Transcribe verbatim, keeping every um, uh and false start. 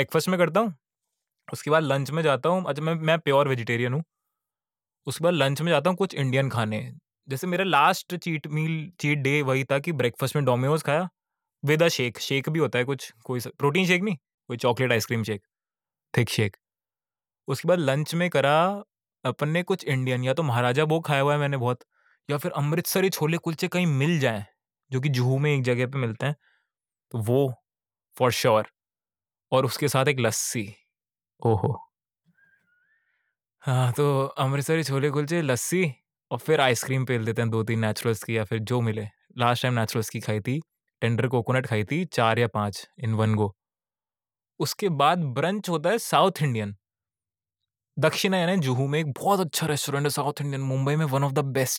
Breakfast में करता हूँ, उसके बाद लंच में जाता हूँ। अच्छा, मैं मैं प्योर वेजिटेरियन हूँ। उसके बाद लंच में जाता हूँ कुछ इंडियन खाने। जैसे मेरा last cheat meal cheat day वही था कि ब्रेकफास्ट में डोमिनोज खाया विद अ शेक। शेक भी होता है कुछ, कोई प्रोटीन शेक नहीं, कोई chocolate ice cream shake, thick shake. उसके बाद लंच में करा अपन ने कुछ इंडियन, या तो महाराजा भोग खाया हुआ है मैंने बहुत, या फिर अमृतसरी छोले कुलचे कहीं मिल जाएं जो कि जुहू में एक जगह पे मिलते हैं, तो वो फॉर श्योर। और उसके साथ एक लस्सी। ओहो। हाँ, तो अमृतसरी छोले कुलचे, लस्सी, और फिर आइसक्रीम पेल देते हैं दो तीन नेचुरल्स की, या फिर जो मिले। लास्ट टाइम नेचुरल्स की खाई थी, टेंडर कोकोनट खाई थी, चार या पांच इन वन गो। उसके बाद ब्रंच होता है साउथ इंडियन। दक्षिणायन है जुहू में, एक बहुत अच्छा रेस्टोरेंट है साउथ इंडियन, मुंबई में वन ऑफ द बेस्ट।